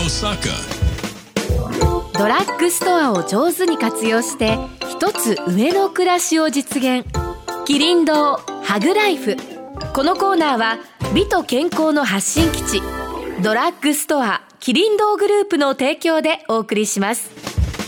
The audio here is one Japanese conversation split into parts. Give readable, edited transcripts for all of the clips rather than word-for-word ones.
Osaka。 ドラッグストアを上手に活用して一つ上の暮らしを実現。キリン堂ハグライフ。このコーナーは美と健康の発信基地ドラッグストアキリン堂グループの提供でお送りします。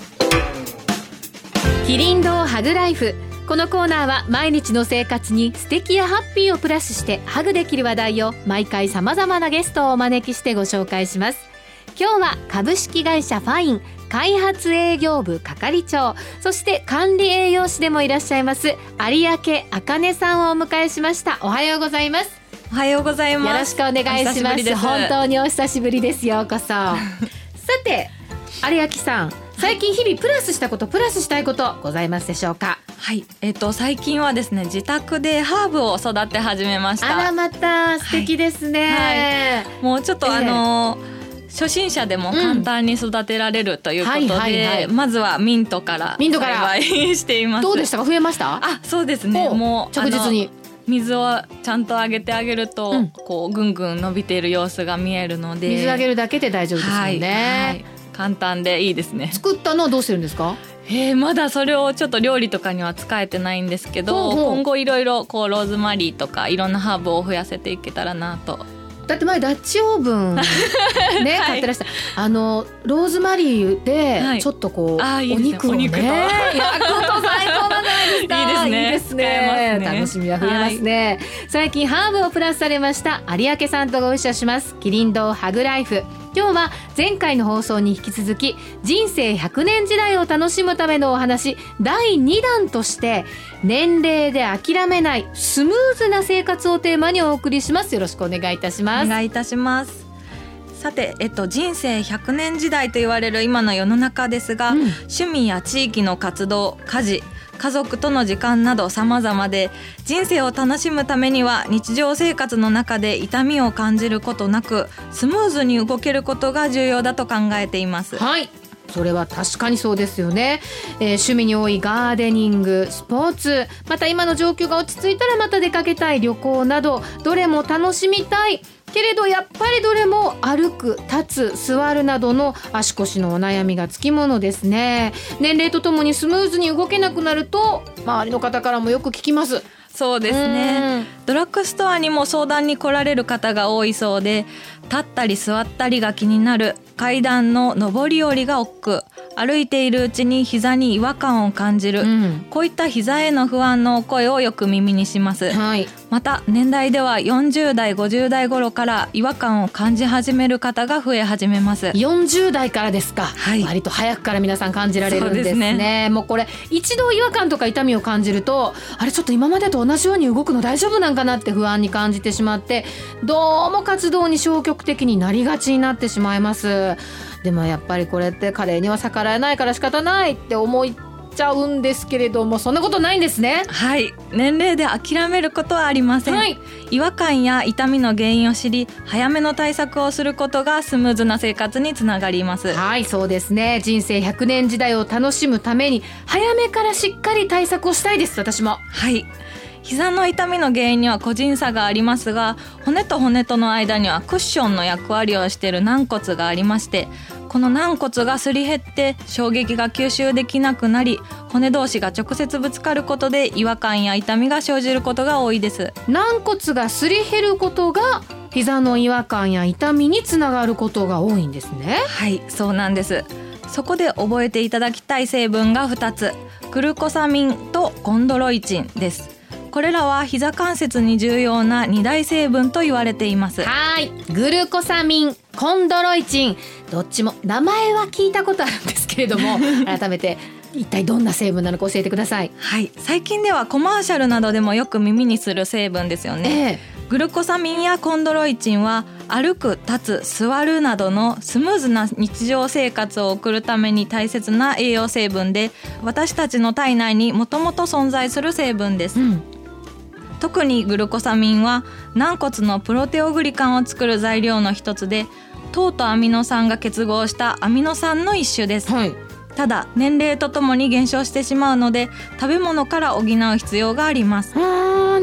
キリン堂ハグライフ。このコーナーは毎日の生活に素敵やハッピーをプラスしてハグできる話題を毎回様々なゲストをお招きしてご紹介します。今日は株式会社ファイン開発営業部係長、そして管理栄養士でもいらっしゃいます有明茜さんをお迎えしました。おはようございます。 おはようございます。 よろしくお願いします。本当にお久しぶりです。ようこそ。さて有明さん、最近日々プラスしたこと、プラスしたいことございますでしょうか？ はい、最近はですね、自宅でハーブを育て始めました。 あら、また素敵ですね。 はい、もうちょっと初心者でも簡単に育てられるということで、まずはミントから栽培しています。 どうでしたか？増えました？ あ、そうですね。もう着実に水をちゃんとあげてあげると、こうぐんぐん伸びている様子が見えるので、 水あげるだけで大丈夫ですよね。 簡単でいいですね。 作ったのはどうしてるんですか？ まだそれをちょっと料理とかには使えてないんですけど、今後いろいろこうローズマリーとかいろんなハーブを増やせていけたらなと。 だって前ダッチオーブンね、買ってらしたローズマリーでちょっとこう、お肉をね焼くと最高じゃないですか。いいですね。楽しみが増えますね。最近ハーブをプラスされました有明さんとご一緒しますキリン堂ハグライフ。今日は前回の放送に引き続き人生100年時代を楽しむためのお話第2弾として、年齢で諦めないスムーズな生活をテーマにお送りします。よろしくお願いいたします。 お願いいたします。さて、人生100年時代と言われる今の世の中ですが、趣味や地域の活動、家事、家族との時間など様々で、人生を楽しむためには日常生活の中で痛みを感じることなくスムーズに動けることが重要だと考えています。 はい、それは確かにそうですよね。趣味に多いガーデニング、スポーツ、また今の状況が落ち着いたらまた出かけたい旅行など、どれも楽しみたいけれどやっぱりどれも歩く、立つ、座るなどの足腰のお悩みがつきものですね。年齢とともにスムーズに動けなくなると周りの方からもよく聞きます。 そうですね。ドラッグストアにも相談に来られる方が多いそうで、立ったり座ったりが気になる、階段の上り下りが億劫、歩いているうちに膝に違和感を感じる、こういった膝への不安の声をよく耳にします。また年代では40代50代頃から違和感を感じ始める方が増え始めます。 40代からですか？割と早くから皆さん感じられるんですね。もうこれ一度違和感とか痛みを感じると、あれちょっと今までと同じように動くの大丈夫なんかなって不安に感じてしまって、どうも活動に消極的になりがちになってしまいます。でもやっぱりこれって加齢には逆らえないから仕方ないって思っちゃうんですけれども、そんなことないんですね。 はい、年齢で諦めることはありません。違和感や痛みの原因を知り、早めの対策をすることがスムーズな生活につながります。 はい、そうですね。人生100年時代を楽しむために早めからしっかり対策をしたいです。私も。 はい、膝の痛みの原因には個人差がありますが、骨と骨との間にはクッションの役割をしている軟骨がありまして、この軟骨がすり減って衝撃が吸収できなくなり、骨同士が直接ぶつかることで違和感や痛みが生じることが多いです。 軟骨がすり減ることが膝の違和感や痛みにつながることが多いんですね。 はい、そうなんです。そこで覚えていただきたい成分が2つ、グルコサミンとコンドロイチンです。これらは膝関節に重要な2大成分と言われています。 はい、グルコサミン、コンドロイチン、どっちも名前は聞いたことあるんですけれども改めて一体どんな成分なのか教えてください。 はい、最近ではコマーシャルなどでもよく耳にする成分ですよね。グルコサミンやコンドロイチンは歩く、立つ、座るなどのスムーズな日常生活を送るために大切な栄養成分で、私たちの体内にもともと存在する成分です。特にグルコサミンは軟骨のプロテオグリカンを作る材料の一つで、糖とアミノ酸が結合したアミノ酸の一種です。ただ年齢とともに減少してしまうので、食べ物から補う必要があります。 年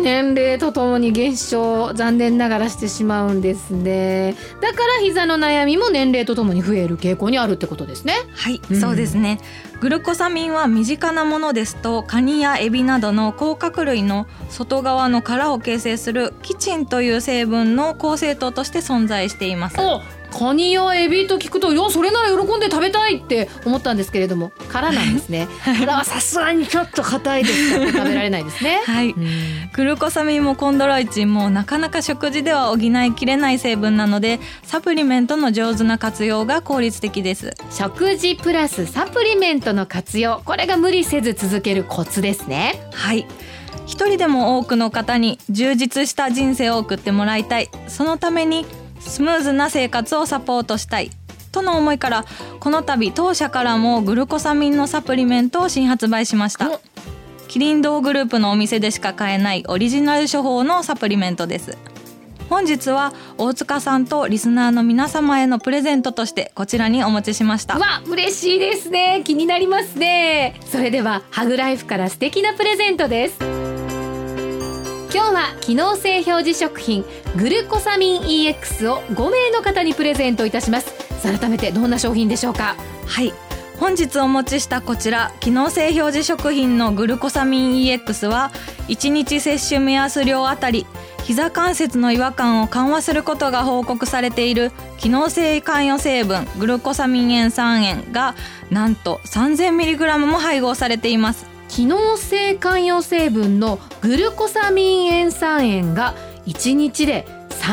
年齢とともに減少、残念ながらしてしまうんですね。だから膝の悩みも年齢とともに増える傾向にあるってことですね。 はい、そうですね。グルコサミンは身近なものですとカニやエビなどの甲殻類の外側の殻を形成するキチンという成分の構成糖として存在しています。 カニやエビと聞くと、いやそれなら喜んで食べたいって思ったんですけれども、殻なんですね。殻はさすがにちょっと硬いですから食べられないですね。 はい、グルコサミンもコンドロイチンもなかなか食事では補いきれない成分なので、サプリメントの上手な活用が効率的です。 食事プラスサプリメントの活用、これが無理せず続けるコツですね。 はい、一人でも多くの方に充実した人生を送ってもらいたい、そのためにスムーズな生活をサポートしたいとの思いから、この度当社からもグルコサミンのサプリメントを新発売しました。キリン堂グループのお店でしか買えないオリジナル処方のサプリメントです。本日は大塚さんとリスナーの皆様へのプレゼントとしてこちらにお持ちしました。 わ、嬉しいですね。気になりますね。それではハグライフから素敵なプレゼントです。今日は機能性表示食品グルコサミン EX を5名の方にプレゼントいたします。改めてどんな商品でしょうか。 はい、本日お持ちしたこちら機能性表示食品のグルコサミン EX は1日摂取目安量あたり膝関節の違和感を緩和することが報告されている機能性関与成分グルコサミン塩酸塩がなんと 3000mg も配合されています。 機能性関与成分のグルコサミン塩酸塩が1日で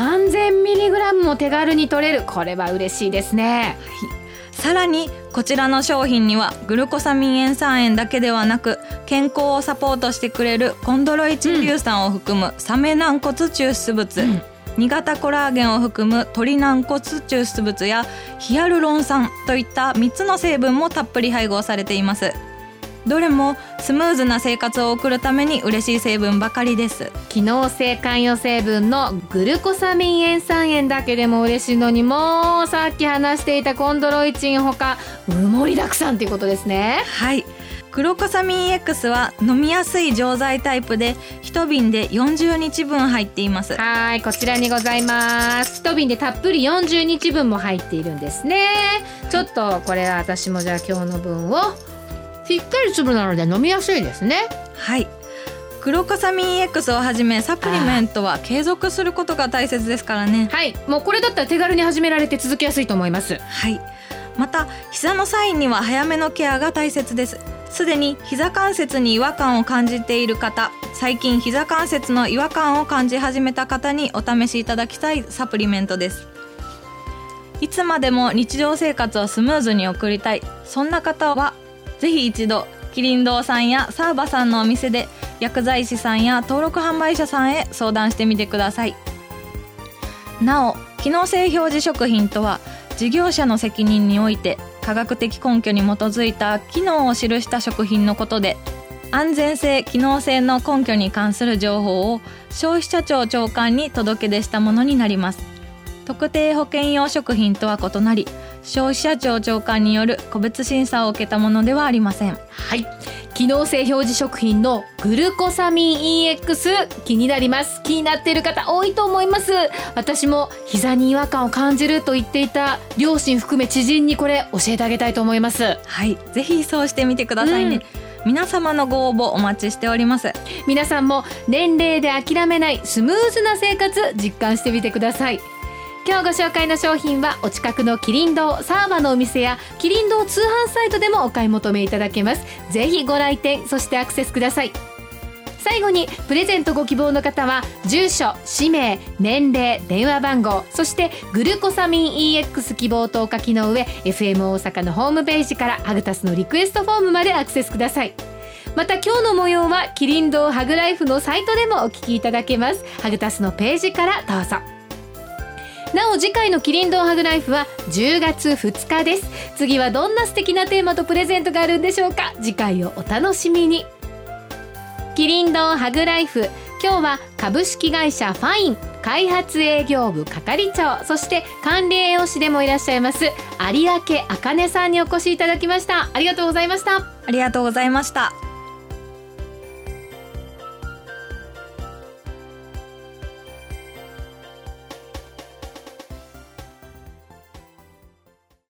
3000mg も手軽に取れる、これは嬉しいですね。はい、 さらにこちらの商品にはグルコサミン塩酸塩だけではなく、健康をサポートしてくれるコンドロイチン硫酸を含むサメ軟骨抽出物、2型コラーゲンを含む鶏軟骨抽出物やヒアルロン酸といった3つの成分もたっぷり配合されています。どれもスムーズな生活を送るために嬉しい成分ばかりです。 機能性関与成分のグルコサミン塩酸塩だけでも嬉しいのに、もうさっき話していたコンドロイチンほか盛りだくさんということですね。 はい、グルコサミン X は飲みやすい錠剤タイプで1瓶で40日分入っています。 はい、こちらにございます。1瓶でたっぷり40日分も入っているんですね。ちょっとこれは私もじゃあ今日の分をしっかり粒なので飲みやすいですね。 はい、グルコサミン X をはじめサプリメントは継続することが大切ですからね。 はい、もうこれだったら手軽に始められて続きやすいと思います。 はい、また膝のサインには早めのケアが大切です。すでに膝関節に違和感を感じている方、最近膝関節の違和感を感じ始めた方にお試しいただきたいサプリメントです。いつまでも日常生活をスムーズに送りたい、そんな方はぜひ一度キリン堂さんやサーバさんのお店で薬剤師さんや登録販売者さんへ相談してみてください。なお、機能性表示食品とは事業者の責任において科学的根拠に基づいた機能を記した食品のことで、安全性・機能性の根拠に関する情報を消費者庁長官に届け出したものになります。特定保険用食品とは異なり、消費者庁長官による個別審査を受けたものではありません。 はい、機能性表示食品のグルコサミン EX 気になります。気になっている方多いと思います。私も膝に違和感を感じると言っていた両親含め知人にこれ教えてあげたいと思います。 はい、ぜひそうしてみてくださいね。皆様のご応募お待ちしております。 皆さんも年齢で諦めないスムーズな生活実感してみてください。今日ご紹介の商品はお近くのキリン堂サーバのお店やキリン堂通販サイトでもお買い求めいただけます。ぜひご来店、そしてアクセスください。最後にプレゼントご希望の方は住所、氏名、年齢、電話番号、そしてグルコサミン EX 希望とお書きの上 FM 大阪のホームページからハグタスのリクエストフォームまでアクセスください。また今日の模様はキリン堂ハグライフのサイトでもお聞きいただけます。ハグタスのページからどうぞ。なお次回のキリン堂ハグライフは10月2日です。次はどんな素敵なテーマとプレゼントがあるんでしょうか。次回をお楽しみに。キリン堂ハグライフ、今日は株式会社ファイン開発営業部係長、そして管理栄養士でもいらっしゃいます有明茜さんにお越しいただきました。ありがとうございました。 ありがとうございました。